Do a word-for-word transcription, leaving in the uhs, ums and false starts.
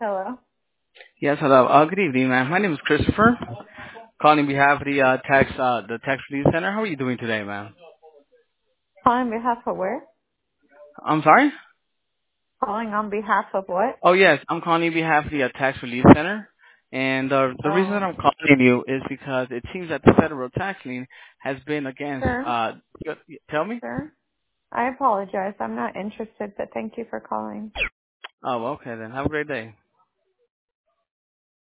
Hello. Yes, hello. Uh, good evening, ma'am. My name is Christopher, calling on behalf of the uh, tax uh, the tax relief center. How are you doing today, ma'am? Calling on behalf of where? I'm sorry. Calling on behalf of what? Oh yes, I'm calling on behalf of the uh, tax relief center, and uh, the reason that Oh, I'm calling you is because it seems that the federal tax lien has been against. sure, Uh, y- tell me. sure. I apologize. I'm not interested, but thank you for calling. Oh, okay then. Have a great day.